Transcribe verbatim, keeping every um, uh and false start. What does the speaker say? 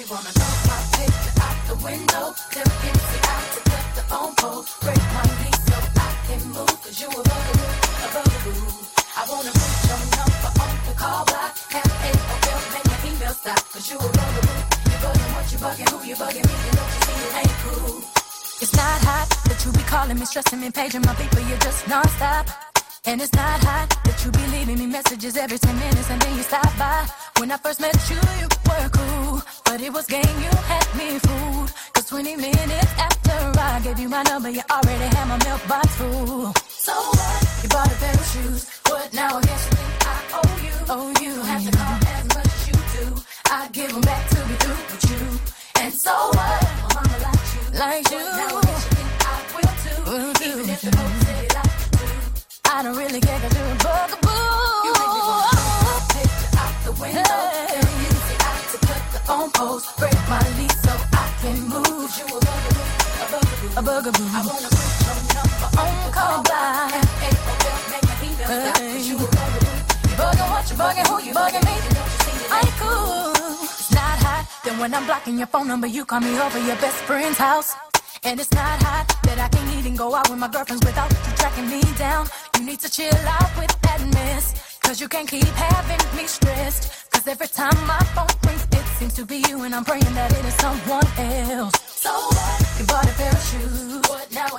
wanna know my picture out the window. Tell him to out to cut the phone pole. Break my knee so I can move. Cause you a bugaboo, a bugaboo. I wanna put your number on the call block. Have a hotel, make my email stop. Cause you a bugaboo. You bugging what you bugging, who you bugging me. You don't you see it ain't cool. It's not hot that you be calling me, stressing me, paging my people. You're just non-stop. And it's not hot that you be leaving me messages every ten minutes and then you stop by. When I first met you, you were cool, but it was game, you had me fooled. Cause twenty minutes after I gave you my number, you already had my mailbox full. So what? You bought a pair of shoes, but now I guess you think I owe you. Oh, you don't have to call as much as you do. I give them back to be through with you. And so what? My mama likes you, like you. Now I guess you think I will too, will do. Even if the folks say they like you too. I don't really care cause you're a bugaboo. You make me want to throw a picture out the window. Hey. Tell you see I to cut the phone post. Break my lease so I can move. You a bugaboo, a bugaboo, a bugaboo. I wanna put your number on the call by. Hey, hotel, make my email stop. Cause you a bugaboo. You bugging what you bugging, who you bugging me. I ain't cool. It's not hot. Then when I'm blocking your phone number, you call me over your best friend's house. And it's not hot that I can't even go out with my girlfriends without you tracking me down. You need to chill out with that mess. Cause you can't keep having me stressed. Cause every time my phone rings, it seems to be you. And I'm praying that it is someone else. So what? You bought a pair of shoes, but now